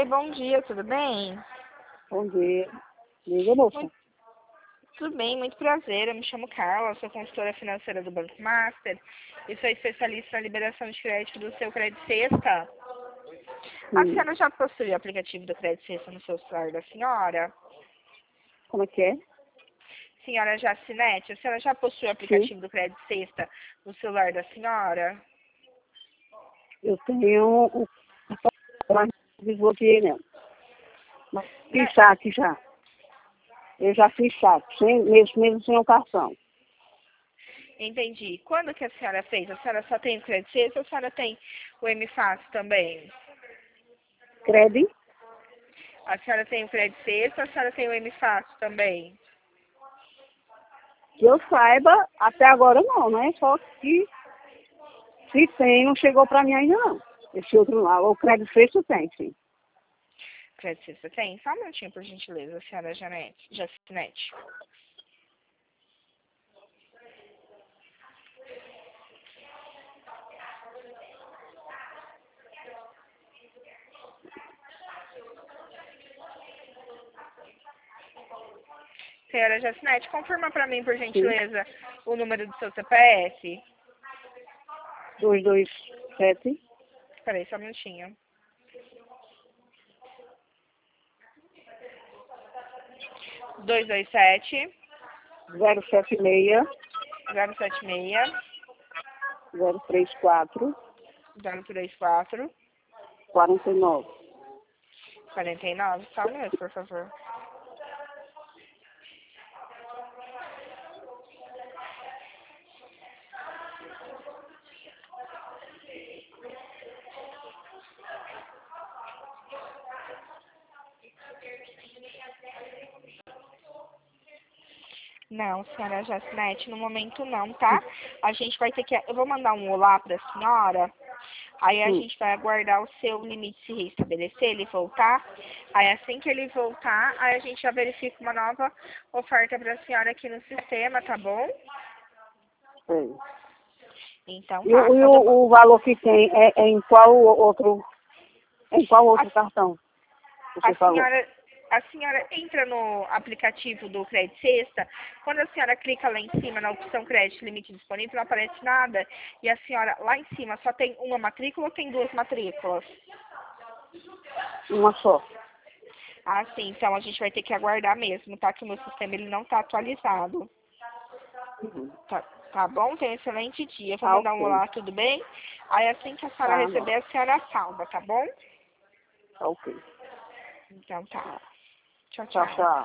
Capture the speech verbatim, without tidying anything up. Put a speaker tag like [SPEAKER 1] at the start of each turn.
[SPEAKER 1] bom dia, tudo bem?
[SPEAKER 2] Bom dia. Diga, moça.
[SPEAKER 1] Muito, tudo bem, muito prazer. Eu me chamo Carla, sou consultora financeira do Banco Master e sou especialista na liberação de crédito do seu Crédito Sexta. A
[SPEAKER 2] Hum.
[SPEAKER 1] senhora já possui o aplicativo do Crédito Sexta no seu celular da senhora?
[SPEAKER 2] Como é que é?
[SPEAKER 1] Senhora Jacinete, a senhora já possui o
[SPEAKER 2] Sim.
[SPEAKER 1] aplicativo do Crédito Sexta no celular da senhora?
[SPEAKER 2] Eu tenho o mas desbloqueei não. Mas
[SPEAKER 1] Né?
[SPEAKER 2] fiz saque já. Eu já fiz saque, sem, mesmo, mesmo sem o cartão.
[SPEAKER 1] Entendi. Quando que a senhora fez? A senhora só tem o Crédito Sexta ou a senhora tem o M Fácil também?
[SPEAKER 2] Crédito?
[SPEAKER 1] A senhora tem o Crédito Sexta ou a senhora tem o M Fácil também?
[SPEAKER 2] Que eu saiba, até agora não, né? Só que se tem, não chegou pra mim ainda não. Esse outro lá, o crédito sexto tem, sim.
[SPEAKER 1] Crédito Sexta tem? Só um minutinho, por gentileza, senhora Janete, Jacinete. Senhora Jacinete, confirma para mim, por
[SPEAKER 2] Sim.
[SPEAKER 1] gentileza, o número do seu C P F.
[SPEAKER 2] dois dois sete,
[SPEAKER 1] Peraí, só um minutinho. dois dois sete,
[SPEAKER 2] zero sete seis,
[SPEAKER 1] zero sete seis,
[SPEAKER 2] zero três quatro,
[SPEAKER 1] zero três quatro,
[SPEAKER 2] quarenta e nove.
[SPEAKER 1] quarenta e nove. Só um minuto, por favor. Não, senhora Jacinete, no momento não, tá? A gente vai ter que... Eu vou mandar um olá para a senhora. Aí a
[SPEAKER 2] Hum.
[SPEAKER 1] gente vai aguardar o seu limite se restabelecer, ele voltar. Aí assim que ele voltar, aí a gente já verifica uma nova oferta para a senhora aqui no sistema, tá bom?
[SPEAKER 2] Sei.
[SPEAKER 1] Então
[SPEAKER 2] E,
[SPEAKER 1] tá,
[SPEAKER 2] o, e
[SPEAKER 1] quando eu...
[SPEAKER 2] o, o valor que tem é, é em qual outro, em qual outro cartão
[SPEAKER 1] A,
[SPEAKER 2] você
[SPEAKER 1] a
[SPEAKER 2] falou?
[SPEAKER 1] senhora... A senhora entra no aplicativo do Crédito Sexta, quando a senhora clica lá em cima na opção crédito limite disponível, não aparece nada, e a senhora lá em cima só tem uma matrícula ou tem duas matrículas?
[SPEAKER 2] Uma só.
[SPEAKER 1] Ah, sim, então a gente vai ter que aguardar mesmo, tá? Que o meu sistema ele não tá atualizado.
[SPEAKER 2] Uhum.
[SPEAKER 1] Tá, tá bom? Tenha um excelente dia. Vou
[SPEAKER 2] Tá
[SPEAKER 1] mandar um
[SPEAKER 2] ok.
[SPEAKER 1] olá, tudo bem? Aí assim que a senhora
[SPEAKER 2] Tá bom.
[SPEAKER 1] receber, a senhora salva, tá bom?
[SPEAKER 2] Tá ok.
[SPEAKER 1] Então tá. Tchau,
[SPEAKER 2] Tchau,
[SPEAKER 1] tchau.
[SPEAKER 2] tchau.